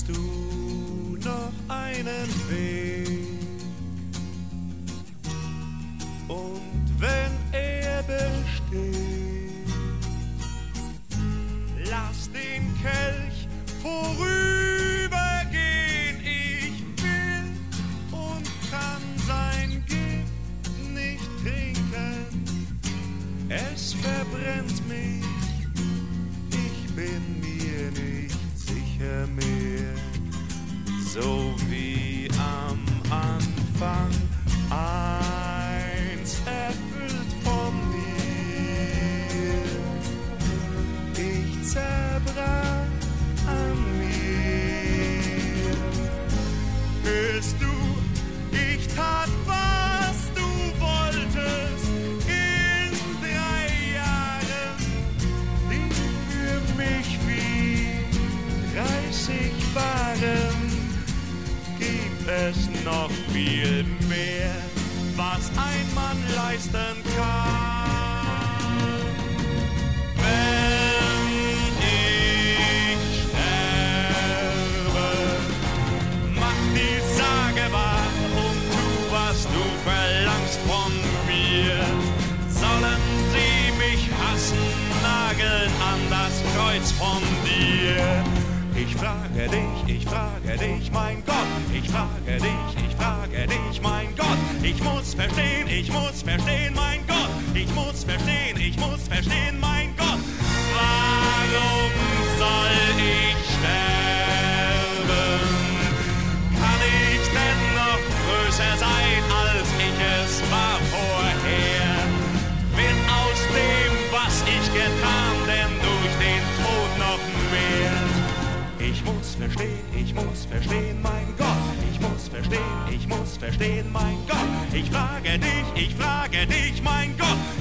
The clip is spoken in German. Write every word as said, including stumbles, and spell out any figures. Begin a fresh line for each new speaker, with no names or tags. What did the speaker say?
kennst du noch einen Weg? Und wenn er besteht, lass den Kelch vorübergehen. Ich will und kann sein Gift nicht trinken, es verbrennt mich, ich bin mir nicht sicher mehr, so wie am Anfang eins erfüllt von dir. Ich zerbrach an mir. Hörst du, ich tat, was du wolltest in drei Jahren, die für mich wie dreißig waren. Gibt es noch viel mehr, was ein Mann leisten kann? Wenn ich sterbe, mach die Sage wahr und tu, was du verlangst von mir. Sollen sie mich hassen, nageln an das Kreuz von dir. Ich frage dich, ich frage dich, mein Gott, ich frage dich, ich frage dich, mein Gott. Ich muss verstehen, ich muss verstehen, mein Gott. Ich muss verstehen, ich muss verstehen, mein Gott. Warum soll ich sterben? Kann ich denn noch größer sein, als ich es war vorher? Wird aus dem, was ich getan, denn durch den Tod noch mehr? Ich muss verstehen, ich muss verstehen, mein Gott. Ich muss verstehen, ich muss verstehen, mein Gott. Ich frage dich, ich frage dich, mein Gott.